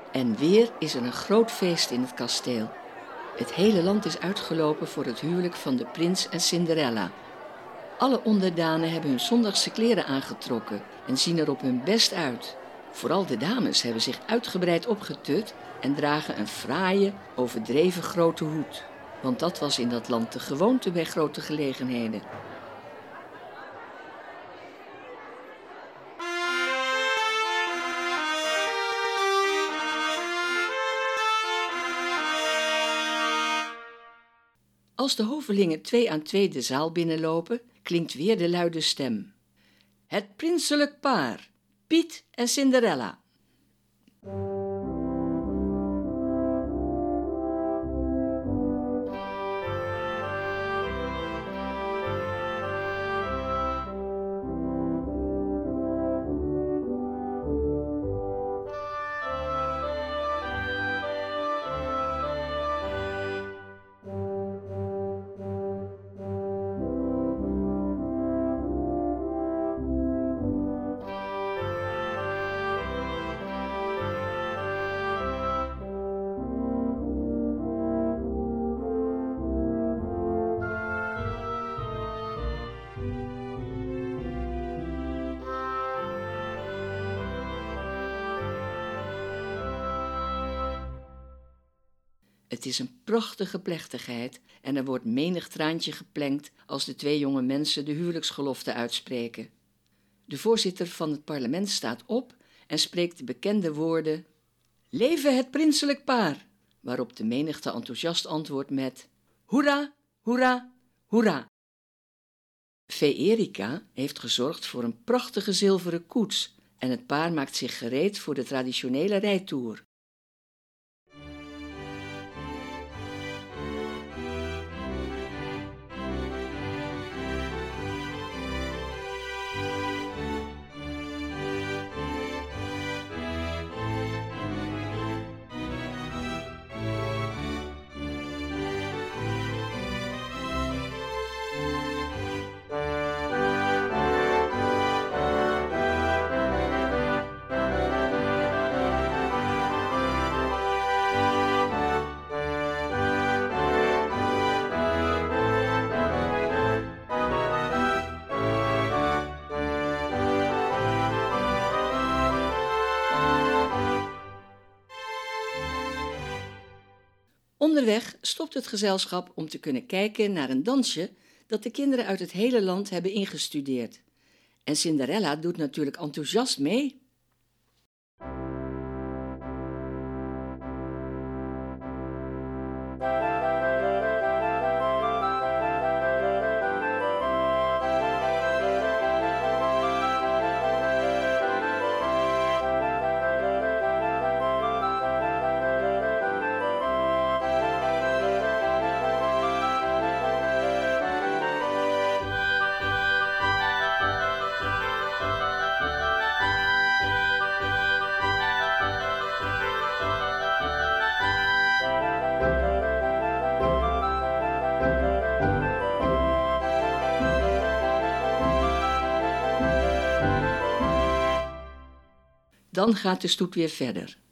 En weer is er een groot feest in het kasteel. Het hele land is uitgelopen voor het huwelijk van de prins en Cinderella. Alle onderdanen hebben hun zondagse kleren aangetrokken en zien er op hun best uit. Vooral de dames hebben zich uitgebreid opgetut en dragen een fraaie, overdreven grote hoed. Want dat was in dat land de gewoonte bij grote gelegenheden. Als de hovelingen 2 aan 2 de zaal binnenlopen, klinkt weer de luide stem. Het prinselijk paar, Piet en Cinderella. Het is een prachtige plechtigheid en er wordt menig traantje geplengd als de 2 jonge mensen de huwelijksgelofte uitspreken. De voorzitter van het parlement staat op en spreekt de bekende woorden: Leve het prinselijk paar! Waarop de menigte enthousiast antwoordt met: Hoera, hoera, hoera! Fee Erika heeft gezorgd voor een prachtige zilveren koets en het paar maakt zich gereed voor de traditionele rijtoer. Onderweg stopt het gezelschap om te kunnen kijken naar een dansje dat de kinderen uit het hele land hebben ingestudeerd. En Cinderella doet natuurlijk enthousiast mee. Dan gaat de stoet weer verder.